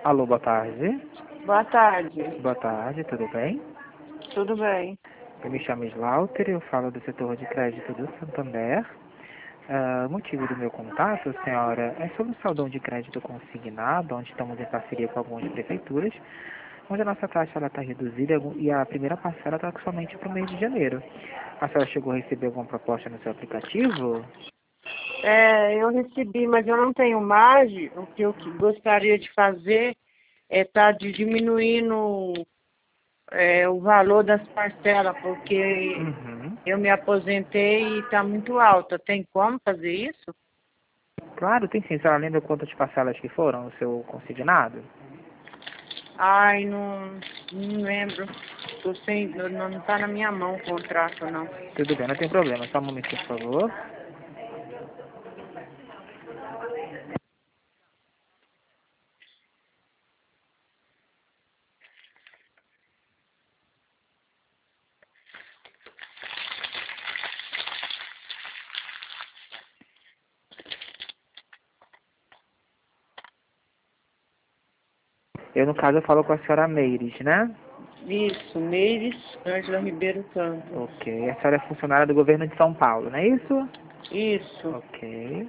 Alô, boa tarde. Boa tarde. Boa tarde, tudo bem? Tudo bem? Eu me chamo Slaughter, eu falo do setor de crédito do Santander. O motivo do meu contato, senhora, é sobre o saldão de crédito consignado, onde estamos em parceria com algumas prefeituras, onde a nossa taxa está reduzida e a primeira parcela está somente para o mês de janeiro. A senhora chegou a receber alguma proposta no seu aplicativo? Eu recebi, mas eu não tenho margem. O que eu gostaria de fazer é estar diminuindo o valor das parcelas, porque Uhum. eu me aposentei e está muito alta. Tem como fazer isso? Claro, tem sim. A senhora lembra quantas parcelas que foram no seu consignado? Ai, não lembro. Tô sem, não está na minha mão o contrato, não. Tudo bem, não tem problema. Só um momento, por favor. Eu, no caso, eu falo com a senhora Meires, né? Isso, Meires Ângela Ribeiro Campos. Ok. A senhora é funcionária do governo de São Paulo, não é isso? Isso. Ok.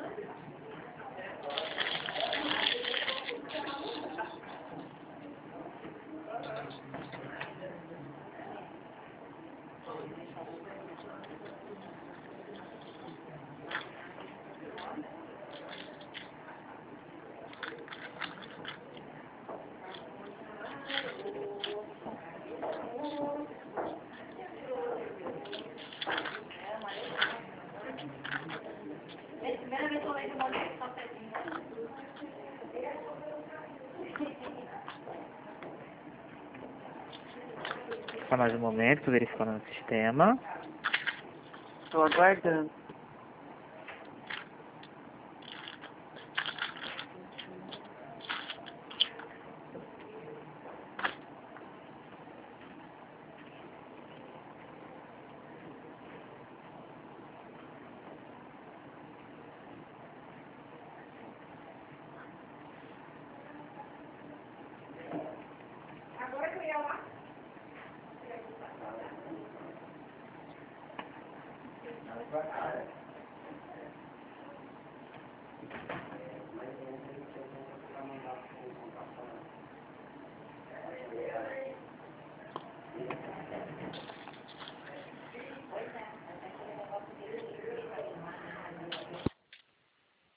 Só mais um momento, estou verificando no sistema. Estou aguardando.